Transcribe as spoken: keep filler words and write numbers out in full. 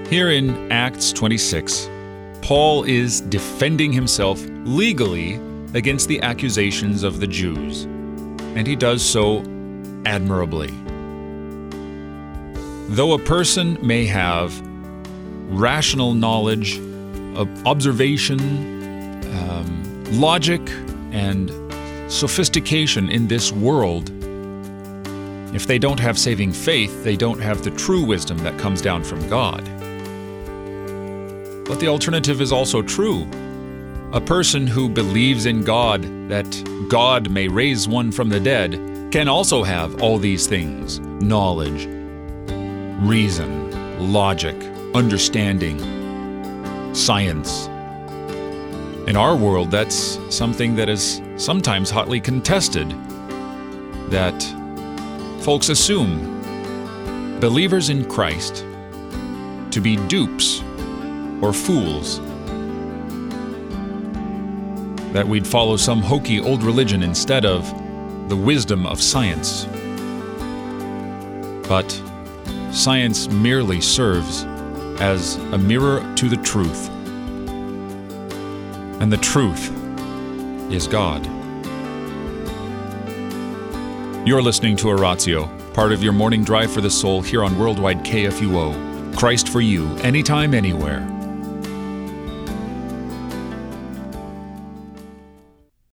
Here in Acts twenty-six, Paul is defending himself legally against the accusations of the Jews, and he does so admirably. Though a person may have rational knowledge, of observation, um, logic, and sophistication in this world, if they don't have saving faith, they don't have the true wisdom that comes down from God. But the alternative is also true. A person who believes in God, that God may raise one from the dead, can also have all these things: knowledge, reason, logic, understanding, science. In our world, that's something that is sometimes hotly contested, that folks assume believers in Christ to be dupes or fools, that we'd follow some hokey old religion instead of the wisdom of science. But science merely serves as a mirror to the truth, and the truth is God. You're listening to Oratio, part of your morning drive for the soul here on Worldwide K F U O. Christ for you, anytime, anywhere.